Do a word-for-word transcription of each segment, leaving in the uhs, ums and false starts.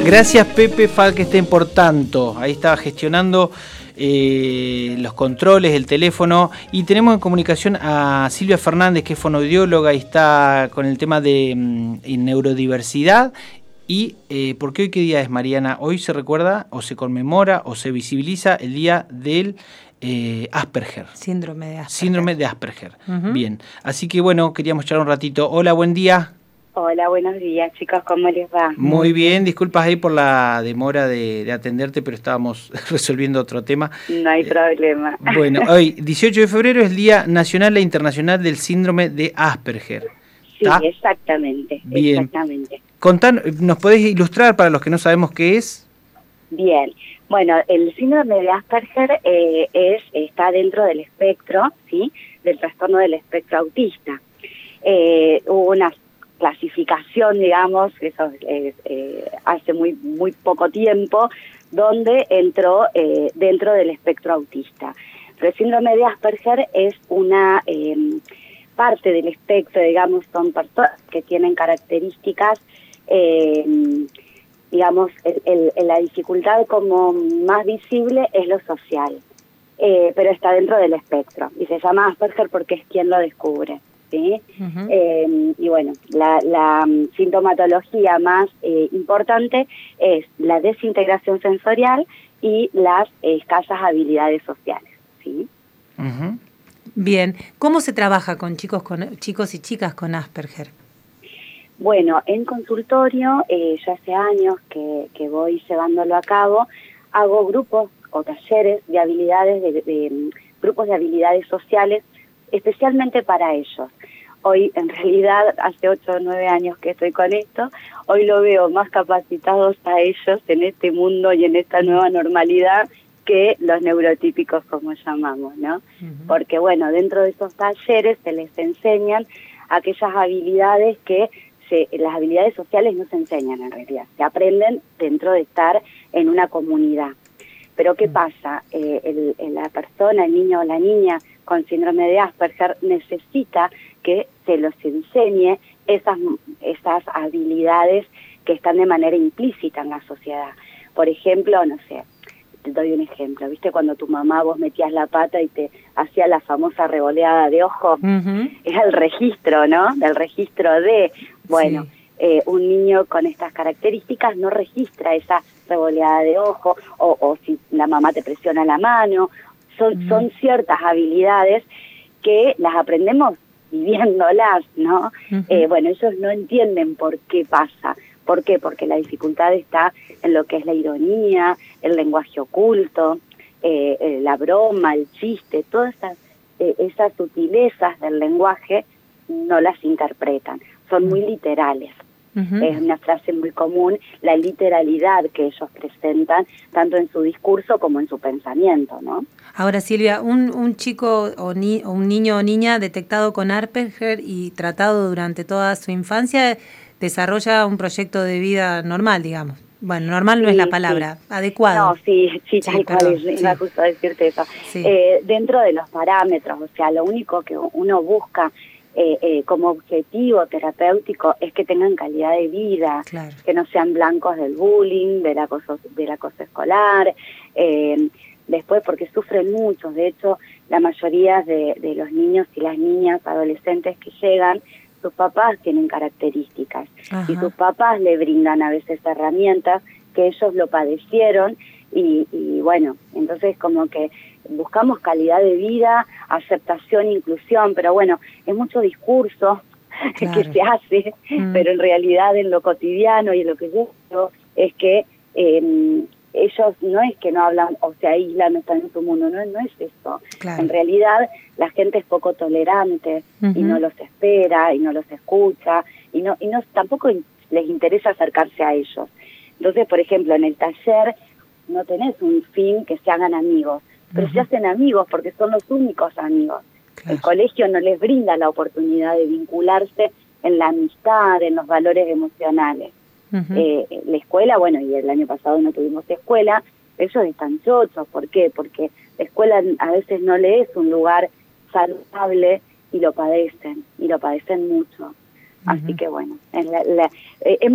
Gracias Pepe Falkenstein por tanto. Ahí estaba gestionando eh, los controles, el teléfono. Y tenemos en comunicación a Silvia Fernández, que es fonoaudióloga y está con el tema de mm, neurodiversidad. Y eh, ¿por qué hoy qué día es, Mariana? Hoy se recuerda o se conmemora o se visibiliza el día del eh, Asperger. Síndrome de Asperger. Síndrome de Asperger. Uh-huh. Bien. Así que bueno, queríamos charlar un ratito. Hola, buen día. Hola, buenos días, chicos, ¿cómo les va? Muy bien, disculpas ahí por la demora de, de atenderte, pero estábamos resolviendo otro tema. No hay eh, problema. Bueno, hoy, dieciocho de febrero, es el Día Nacional e Internacional del Síndrome de Asperger. Sí, ¿tá? exactamente, bien. exactamente. Contan, ¿nos podés ilustrar para los que no sabemos qué es? Bien, bueno, el síndrome de Asperger eh, es está dentro del espectro, ¿sí?, del trastorno del espectro autista. Eh, hubo una clasificación, digamos, eso eh, eh, hace muy muy poco tiempo, donde entró eh, dentro del espectro autista. Pero el síndrome de Asperger es una eh, parte del espectro, digamos, son personas que tienen características, eh, digamos, el, el, la dificultad como más visible es lo social, eh, pero está dentro del espectro, y se llama Asperger porque es quien lo descubre. ¿Sí? Uh-huh. eh, y bueno, la, la sintomatología más eh, importante es la desintegración sensorial y las eh, escasas habilidades sociales, ¿sí? Uh-huh. Bien, ¿cómo se trabaja con chicos con chicos y chicas con Asperger? Bueno, en consultorio, eh, ya hace años que, que voy llevándolo a cabo, hago grupos o talleres de habilidades, de, de, de grupos de habilidades sociales, especialmente para ellos. Hoy, en realidad, hace ocho o nueve años que estoy con esto, hoy lo veo más capacitados a ellos en este mundo y en esta nueva normalidad que los neurotípicos, como llamamos, ¿no? Uh-huh. Porque, bueno, dentro de esos talleres se les enseñan aquellas habilidades que se, las habilidades sociales no se enseñan en realidad, se aprenden dentro de estar en una comunidad. Pero ¿qué pasa? Eh, el, el, la persona, el niño o la niña con síndrome de Asperger necesita que se los enseñe esas, esas habilidades que están de manera implícita en la sociedad. Por ejemplo, no sé, te doy un ejemplo, ¿viste? Cuando tu mamá vos metías la pata y te hacía la famosa revoleada de ojo, uh-huh. Era el registro, ¿no? Del registro de, bueno, sí. eh, un niño con estas características no registra esa revoleada de ojo, o, o si la mamá te presiona la mano. Son, uh-huh. son ciertas habilidades que las aprendemos viviéndolas, ¿no? Uh-huh. Eh, bueno, ellos no entienden por qué pasa. ¿Por qué? Porque la dificultad está en lo que es la ironía, el lenguaje oculto, eh, eh, la broma, el chiste, todas esas, eh, esas sutilezas del lenguaje no las interpretan, son uh-huh. muy literales. Uh-huh. Es una frase muy común, la literalidad que ellos presentan, tanto en su discurso como en su pensamiento, ¿no? Ahora, Silvia, un, un chico o, ni, o un niño o niña detectado con Asperger y tratado durante toda su infancia desarrolla un proyecto de vida normal, digamos. Bueno, normal no sí, es la palabra, sí. adecuado. No, sí, sí, tal sí, cual, perdón, es, iba sí. justo a decirte eso. Sí. Eh, dentro de los parámetros, o sea, lo único que uno busca Eh, eh, como objetivo terapéutico es que tengan calidad de vida, claro. que no sean blancos del bullying, del acoso, del acoso escolar, eh, después porque sufren mucho, de hecho la mayoría de, de los niños y las niñas adolescentes que llegan, sus papás tienen características. Ajá. Y sus papás le brindan a veces herramientas que ellos lo padecieron y, y bueno, entonces como que buscamos calidad de vida, aceptación, inclusión, pero bueno, es mucho discurso claro. que se hace, mm. pero en realidad en lo cotidiano y en lo que yo veo es que eh, ellos no es que no hablan o se aíslan, no están en su mundo, no, no es eso. Claro. En realidad la gente es poco tolerante uh-huh. y no los espera y no los escucha y no y no tampoco les interesa acercarse a ellos. Entonces, por ejemplo, en el taller no tenés un fin que se hagan amigos, pero uh-huh. se hacen amigos porque son los únicos amigos. Claro. El colegio no les brinda la oportunidad de vincularse en la amistad, en los valores emocionales. Uh-huh. Eh, la escuela, bueno, y el año pasado no tuvimos escuela, ellos están chochos. ¿Por qué? Porque la escuela a veces no le es un lugar saludable y lo padecen, y lo padecen mucho. Uh-huh. Así que bueno, en la, la, eh, hemos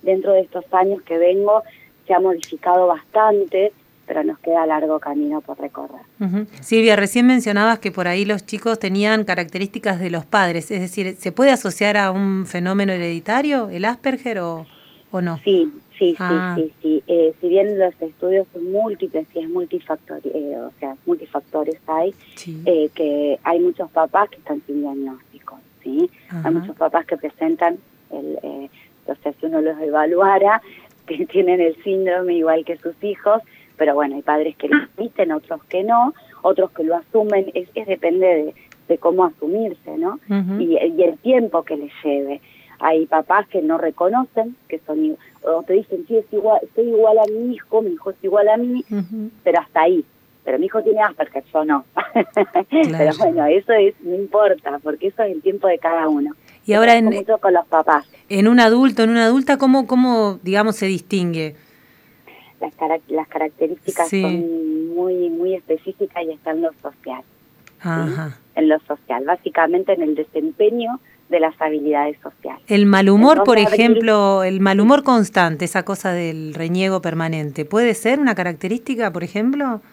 dentro de estos años que vengo se ha modificado bastante, pero nos queda largo camino por recorrer. Uh-huh. Silvia, recién mencionabas que por ahí los chicos tenían características de los padres, es decir, ¿se puede asociar a un fenómeno hereditario, el Asperger, o, o no? Sí, sí, ah. sí, sí, sí. Eh, si bien los estudios son múltiples y es multifactorial, eh, o sea, multifactores hay, sí. eh, que hay muchos papás que están sin diagnóstico, ¿sí? Ajá. Hay muchos papás que presentan, el, eh, o sea, si uno los evaluara, que tienen el síndrome igual que sus hijos, pero bueno, hay padres que lo admiten, otros que no, otros que lo asumen, es, es depende de, de cómo asumirse, ¿no? Uh-huh. y, y el tiempo que les lleve. Hay papás que no reconocen, que son, o te dicen, sí, es igual, soy igual a mi hijo, mi hijo es igual a mí, uh-huh. pero hasta ahí. Pero mi hijo tiene Asperger, yo no. Claro. Pero bueno, eso es, no importa, porque eso es el tiempo de cada uno. Y ahora en, mucho con los papás. En un adulto, en una adulta, ¿cómo, cómo digamos, se distingue? Las, carac- las características sí. son muy muy específicas y están en lo social. Ajá. ¿sí? En lo social, básicamente en el desempeño de las habilidades sociales. El mal humor, Entonces, por ejemplo, abrir... el mal humor constante, esa cosa del reniego permanente, ¿puede ser una característica, por ejemplo?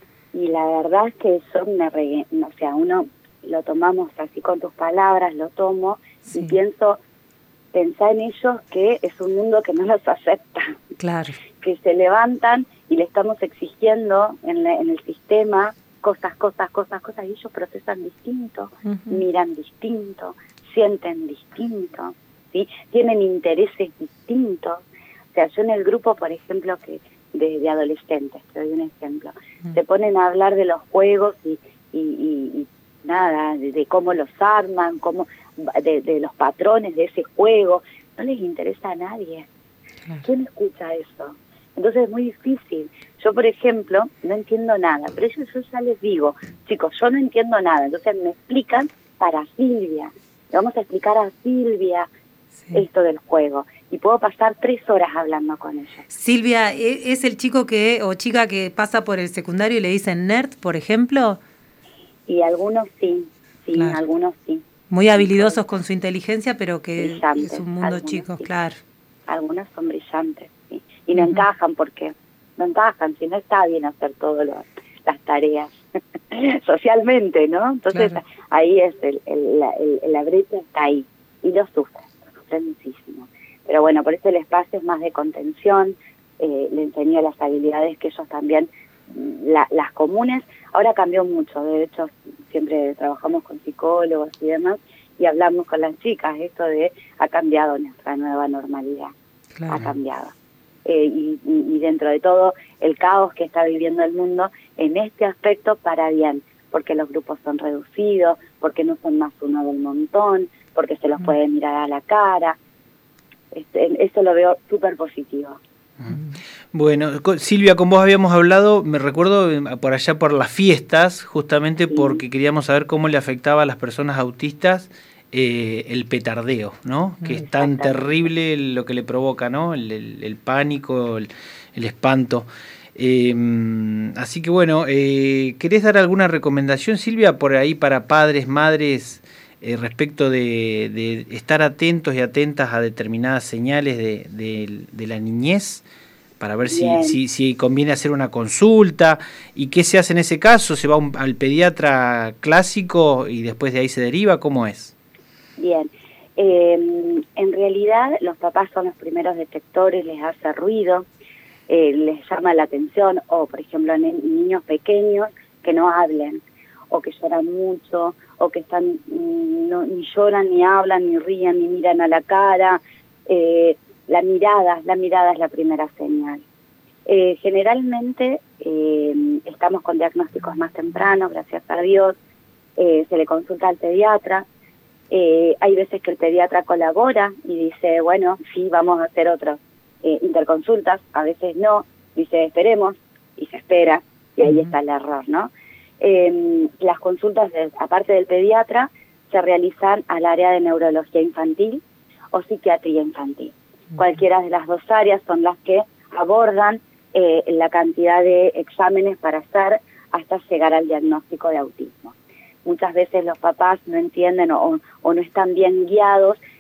Y la verdad es que eso me re... o sea, uno lo tomamos así con tus palabras, lo tomo sí. y pienso, pensá en ellos que es un mundo que no los acepta. Claro. Que se levantan y le estamos exigiendo en, la, en el sistema cosas, cosas, cosas, cosas, y ellos procesan distinto, uh-huh. miran distinto, sienten distinto, ¿sí? Tienen intereses distintos. O sea, yo en el grupo, por ejemplo, que de, de adolescentes, te doy un ejemplo, uh-huh. se ponen a hablar de los juegos y, y, y, y nada, de, de cómo los arman, cómo, de, de los patrones de ese juego. No les interesa a nadie. Claro. ¿Quién escucha eso? Entonces es muy difícil. Yo, por ejemplo, no entiendo nada, pero yo, yo ya les digo, chicos, yo no entiendo nada. Entonces me explican para Silvia. Le vamos a explicar a Silvia sí. esto del juego. Y puedo pasar tres horas hablando con ella. Silvia, ¿es el chico que o chica que pasa por el secundario y le dicen nerd, por ejemplo? Y algunos sí, sí, claro. algunos sí. Muy habilidosos con su inteligencia, pero que brillantes, es un mundo chico, sí. claro. Algunos son brillantes, sí. Y no uh-huh. encajan porque no encajan, si no está bien hacer todas las tareas socialmente, ¿no? Entonces claro. ahí es el, el, la, el, la brecha está ahí y lo sufren, lo sufren muchísimo. Pero bueno, por eso el espacio es más de contención, eh, le enseño las habilidades que ellos también, la, las comunes, ahora cambió mucho, de hecho siempre trabajamos con psicólogos y demás, y hablamos con las chicas, esto de ha cambiado nuestra nueva normalidad, claro. ha cambiado. Eh, y, y dentro de todo el caos que está viviendo el mundo, en este aspecto para bien, porque los grupos son reducidos, porque no son más uno del montón, porque se los mm. puede mirar a la cara, este, eso lo veo súper positivo. Bueno, Silvia, con vos habíamos hablado, me recuerdo por allá por las fiestas, justamente sí. porque queríamos saber cómo le afectaba a las personas autistas eh, el petardeo, ¿no? Que es tan terrible lo que le provoca, ¿no? El, el, el pánico, el, el espanto. Eh, así que bueno, eh, ¿querés dar alguna recomendación, Silvia, por ahí para padres, madres, eh, respecto de, de estar atentos y atentas a determinadas señales de, de, de la niñez? Para ver si, si, si conviene hacer una consulta. ¿Y qué se hace en ese caso? ¿Se va un, al pediatra clásico y después de ahí se deriva? ¿Cómo es? Bien. Eh, en realidad los papás son los primeros detectores, les hace ruido, eh, les llama la atención, o por ejemplo en niños pequeños que no hablen, o que lloran mucho, o que están no, ni lloran, ni hablan, ni ríen, ni miran a la cara. Eh, La mirada, la mirada es la primera señal. Eh, generalmente eh, estamos con diagnósticos más tempranos, gracias a Dios, eh, se le consulta al pediatra, eh, hay veces que el pediatra colabora y dice, bueno, sí, vamos a hacer otras eh, interconsultas, a veces no, dice, esperemos, y se espera, y ahí uh-huh. está el error, ¿no? Eh, las consultas, de, aparte del pediatra, se realizan al área de neurología infantil o psiquiatría infantil. Cualquiera de las dos áreas son las que abordan eh, la cantidad de exámenes para hacer hasta llegar al diagnóstico de autismo. Muchas veces los papás no entienden o, o no están bien guiados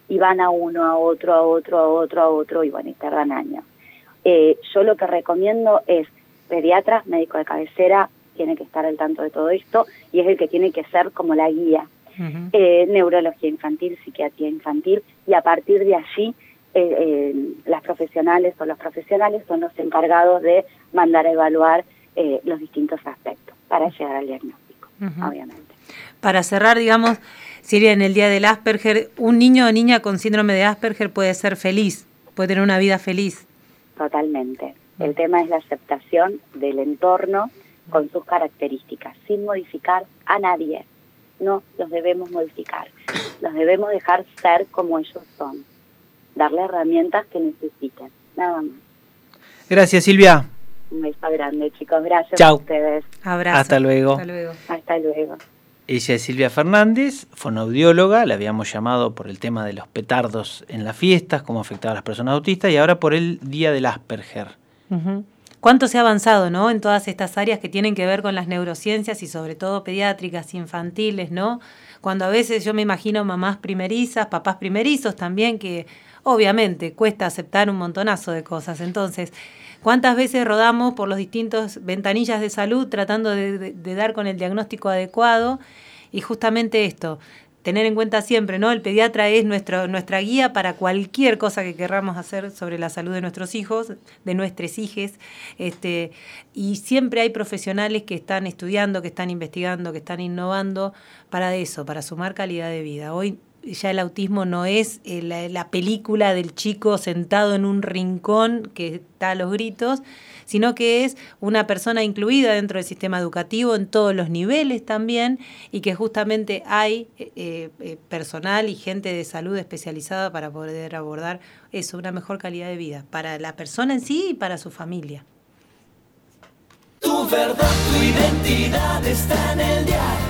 y van a uno, a otro, a otro, a otro, a otro, y bueno, y tardan años. Eh, yo lo que recomiendo es pediatra, médico de cabecera, tiene que estar al tanto de todo esto, y es el que tiene que ser como la guía. Uh-huh. eh, neurología infantil, psiquiatría infantil, y a partir de allí eh, eh, las profesionales o los profesionales son los encargados de mandar a evaluar eh, los distintos aspectos para llegar al diagnóstico, uh-huh. obviamente. Para cerrar, digamos, Silvia, en el día del Asperger, un niño o niña con síndrome de Asperger puede ser feliz, puede tener una vida feliz. Totalmente. El tema es la aceptación del entorno con sus características, sin modificar a nadie. No los debemos modificar, los debemos dejar ser como ellos son, darle herramientas que necesiten, nada más. Gracias, Silvia. Un beso grande, chicos, gracias Chau. a ustedes. Abrazo. Hasta luego. Hasta luego. Hasta luego. Ella es Silvia Fernández, fonoaudióloga, la habíamos llamado por el tema de los petardos en las fiestas, cómo afectaba a las personas autistas, y ahora por el Día del Asperger. Uh-huh. ¿Cuánto se ha avanzado, ¿no?, en todas estas áreas que tienen que ver con las neurociencias y sobre todo pediátricas, infantiles, ¿no? Cuando a veces yo me imagino mamás primerizas, papás primerizos también, que obviamente cuesta aceptar un montonazo de cosas. Entonces, ¿cuántas veces rodamos por los distintos ventanillas de salud tratando de, de, de dar con el diagnóstico adecuado? Y justamente esto, tener en cuenta siempre, ¿no? El pediatra es nuestro, nuestra guía para cualquier cosa que querramos hacer sobre la salud de nuestros hijos, de nuestros hijes, este, y siempre hay profesionales que están estudiando, que están investigando, que están innovando para eso, para sumar calidad de vida. Hoy ya el autismo no es la, la película del chico sentado en un rincón que está a los gritos, sino que es una persona incluida dentro del sistema educativo en todos los niveles también, y que justamente hay eh, eh, personal y gente de salud especializada para poder abordar eso, una mejor calidad de vida para la persona en sí y para su familia. Tu verdad, tu identidad está en el diario.